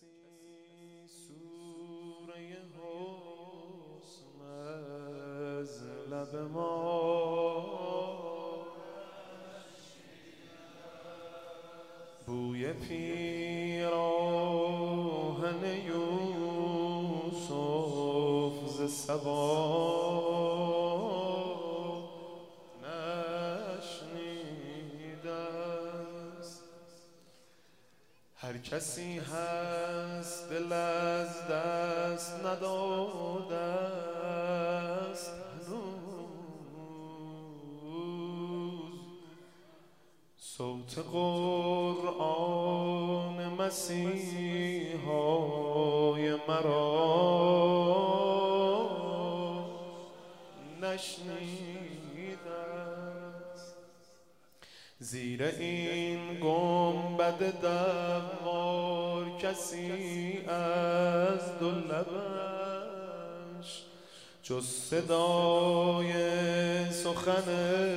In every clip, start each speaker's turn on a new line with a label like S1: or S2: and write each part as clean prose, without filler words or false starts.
S1: سوره حسن از لب ما بوی پیراهن یوسف ز صبا هر کسی هست دل از دست نداده است هنوز صوت قرآن مسیحای مرا نشنیده است. زیر این گنبد دوار کسی از دو لبش جز صدای سخن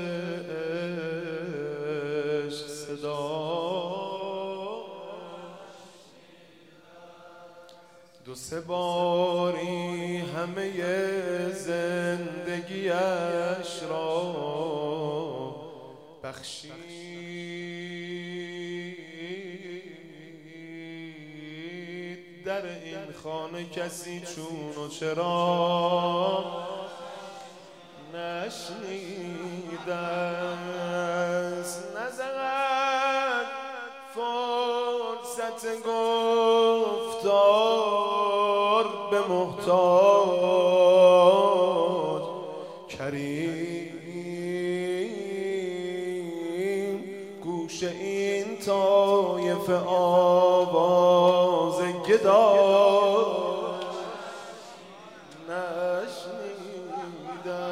S1: عشق صدا دو سه باری همه زندگیش را بخشید در این خانه کسی چون و چرا نشنیده است. نزد فرصت گفتار به محتاج کریم گوش این طایفه آواز گدا نشنیده.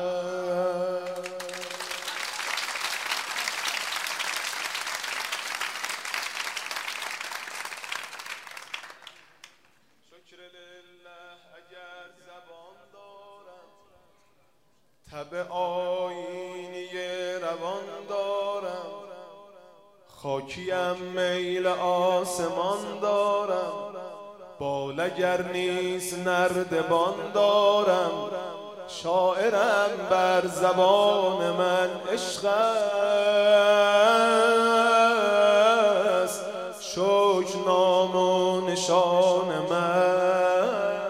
S1: شکر لله اگر زبان دارم تب آیینی روان دارم خاکیم میل آسمان دارم بال اگر نیست نردبان دارم شاعرم بر زبان من عشق است شکر نام و نشان من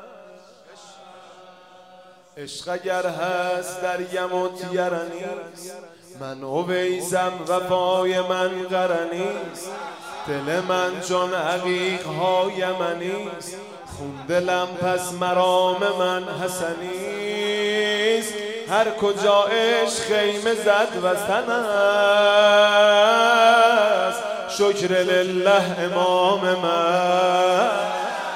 S1: عشق اگر هست دریم و تیرنیست من اویسم وفای من قرنیست دل من چون عقیق های منیست خون دلم پس مرام من حسنیست هر کجا عشق خیمه زد وطن است شکر لله امام من.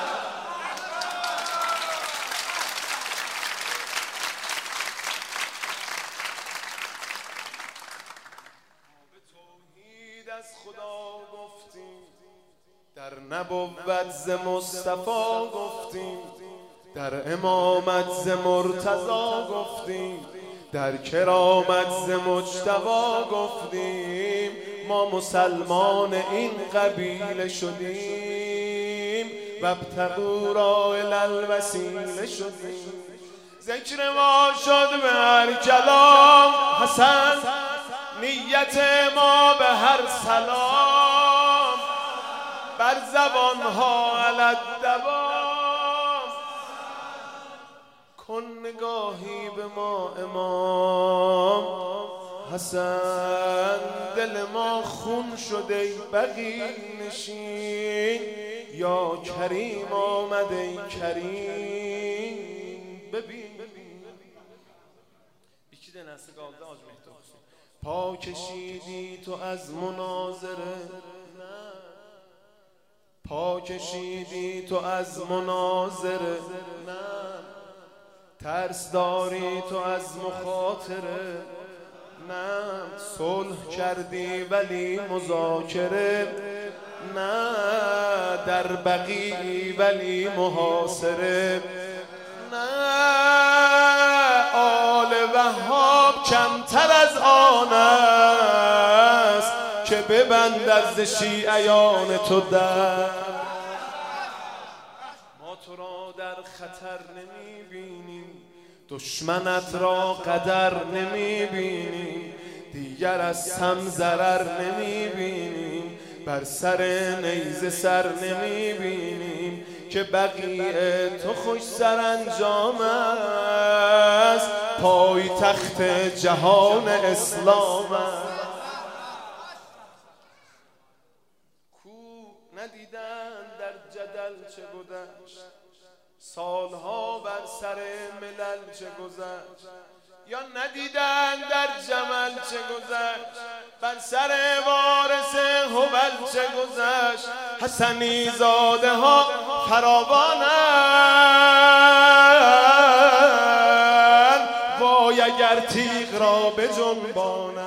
S1: از خدا گفتیم در نبوت ز مصطفی گفتیم در امامت ز مرتضی گفتیم در کرامت ز مجتبی گفتیم ما مسلمان این قبیله شدیم و ابتغوا رایل الوسیله شدیم. ذکر ما شد به هر کلام حسن نیت ما به هر سلام بر زبانها علی الدوام کن نگاهی به ما امام حسن دل ما خون شده ای بقی نشین یا کریم آمده ای کریم. ببین یکی دنسته گالده آج مهدو پا کشیدی تو از مناظره پا کشیدی تو از مناظره نه ترس داری تو از مخاطره نه صلح کردی ولی مذاکره نه در بقیعی ولی محاصره نه آل وهاب کمتر از آن است که ببندد ز شیعیان تو در در خطر نمیبینیم، دشمنت را قدر نمیبینیم، دیگر از هم ضرر نمیبینیم، بر سر نیزه سر نمیبینیم که بقیع تو خوش سرانجام است، پای تخت جهان اسلام است. ندیدن در جدل چه گذشت، سالها بر سر ملل چه گذشت، یا ندیدن در جمل چه گذشت، بر سر وارث هبل چه گذشت. حسنی زاده ها فراوانند، وای اگر تیغ را بجنبانند.